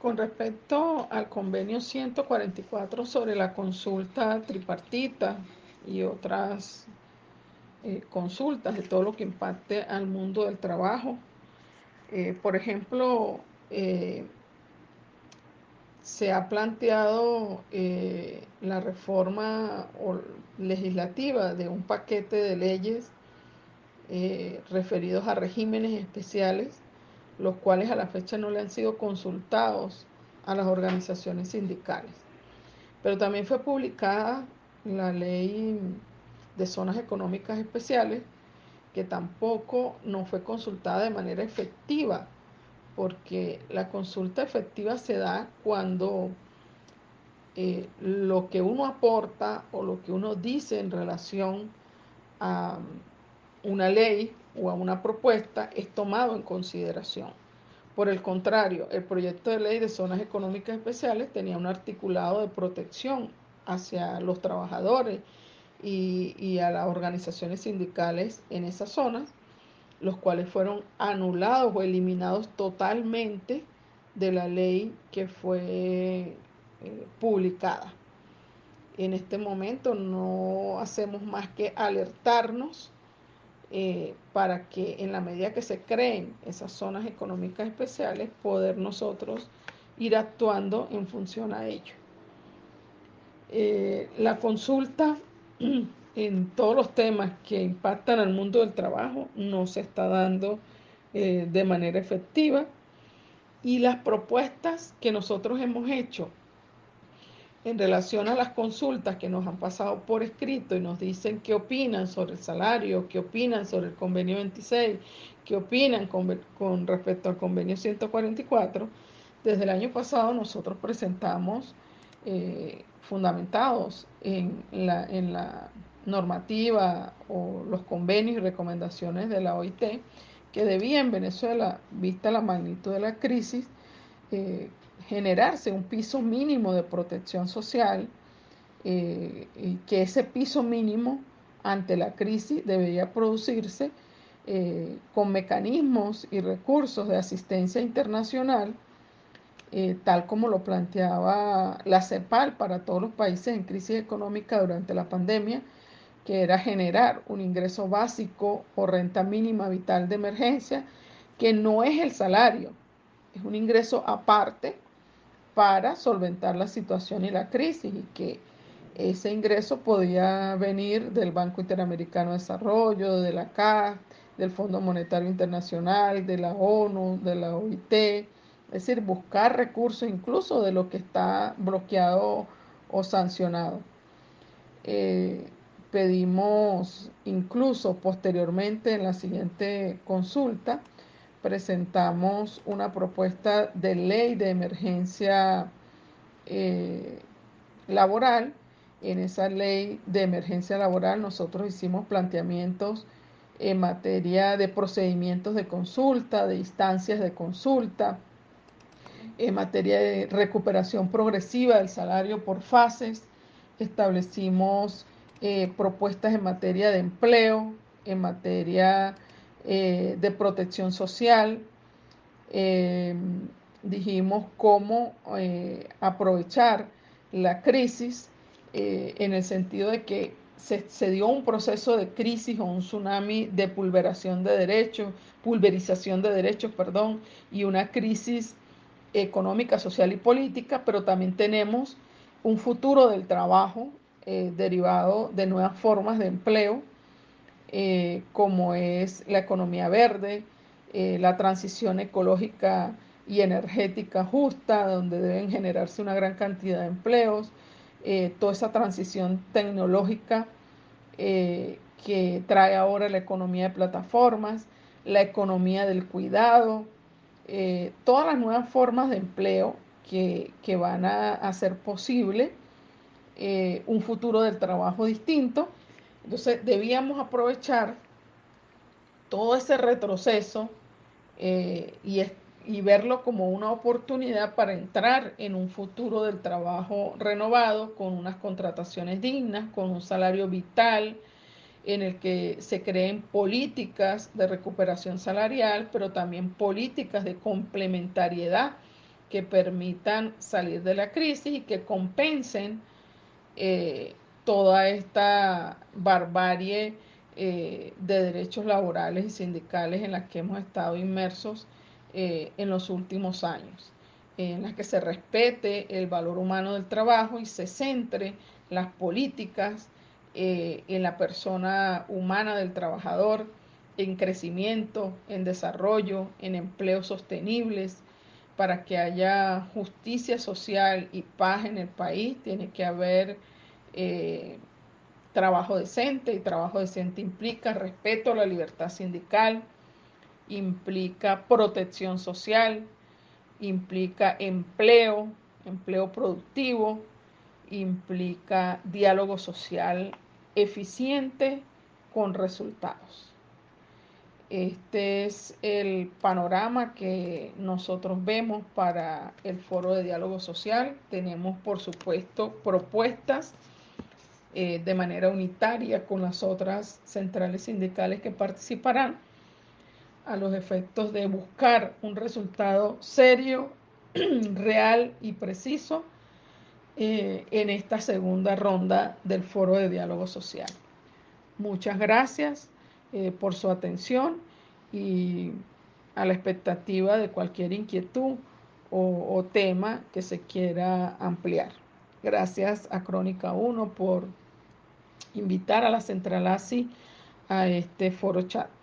Con respecto al convenio 144 sobre la consulta tripartita y otras consultas de todo lo que impacte al mundo del trabajo, por ejemplo, eh, se ha planteado la reforma legislativa de un paquete de leyes referidos a regímenes especiales, los cuales a la fecha no le han sido consultados a las organizaciones sindicales. Pero también fue publicada la ley de zonas económicas especiales, que tampoco no fue consultada de manera efectiva, porque la consulta efectiva se da cuando lo que uno aporta o lo que uno dice en relación a una ley o a una propuesta es tomado en consideración. Por el contrario, el proyecto de ley de zonas económicas especiales tenía un articulado de protección hacia los trabajadores y a las organizaciones sindicales en esas zonas, los cuales fueron anulados o eliminados totalmente de la ley que fue publicada. En este momento no hacemos más que alertarnos para que en la medida que se creen esas zonas económicas especiales, poder nosotros ir actuando en función a ello. La consulta en todos los temas que impactan al mundo del trabajo no se está dando de manera efectiva, y las propuestas que nosotros hemos hecho en relación a las consultas que nos han pasado por escrito y nos dicen qué opinan sobre el salario, qué opinan sobre el convenio 26, qué opinan con respecto al convenio 144, desde el año pasado nosotros presentamos, fundamentados en la normativa o los convenios y recomendaciones de la OIT, que debía en Venezuela, vista la magnitud de la crisis, eh, generarse un piso mínimo de protección social, y que ese piso mínimo ante la crisis debería producirse con mecanismos y recursos de asistencia internacional, tal como lo planteaba la CEPAL para todos los países en crisis económica durante la pandemia, que era generar un ingreso básico o renta mínima vital de emergencia, que no es el salario, es un ingreso aparte para solventar la situación y la crisis, y que ese ingreso podía venir del Banco Interamericano de Desarrollo, de la CAF, del Fondo Monetario Internacional, de la ONU, de la OIT, es decir, buscar recursos incluso de lo que está bloqueado o sancionado. Eh, Pedimos incluso posteriormente en la siguiente consulta, presentamos una propuesta de ley de emergencia eh, laboral. En esa ley de emergencia laboral nosotros hicimos planteamientos en materia de procedimientos de consulta, de instancias de consulta, en materia de recuperación progresiva del salario por fases. Establecimos propuestas en materia de empleo, en materia de protección social. eh, Dijimos cómo aprovechar la crisis, en el sentido de que se dio un proceso de crisis o un tsunami de pulverización de derechos, perdón, y una crisis económica, social y política, pero también tenemos un futuro del trabajo derivado de nuevas formas de empleo, como es la economía verde, la transición ecológica y energética justa, donde deben generarse una gran cantidad de empleos, toda esa transición tecnológica que trae ahora la economía de plataformas, la economía del cuidado, todas las nuevas formas de empleo que van a hacer posible un futuro del trabajo distinto. Entonces debíamos aprovechar todo ese retroceso, y verlo como una oportunidad para entrar en un futuro del trabajo renovado, con unas contrataciones dignas, con un salario vital, en el que se creen políticas de recuperación salarial, pero también políticas de complementariedad que permitan salir de la crisis y que compensen eh, toda esta barbarie de derechos laborales y sindicales en las que hemos estado inmersos en los últimos años, en las que se respete el valor humano del trabajo y se centre las políticas en la persona humana del trabajador, en crecimiento, en desarrollo, en empleos sostenibles. Para que haya justicia social y paz en el país, tiene que haber eh, trabajo decente, y trabajo decente implica respeto a la libertad sindical, implica protección social, implica empleo, empleo productivo, implica diálogo social eficiente con resultados. Este es el panorama que nosotros vemos para el foro de diálogo social. Tenemos, por supuesto, propuestas de manera unitaria con las otras centrales sindicales que participarán a los efectos de buscar un resultado serio, real y preciso en esta segunda ronda del foro de diálogo social. Muchas gracias por su atención y a la expectativa de cualquier inquietud o tema que se quiera ampliar. Gracias a Crónica 1 por invitar a la Central ASI a este foro chat.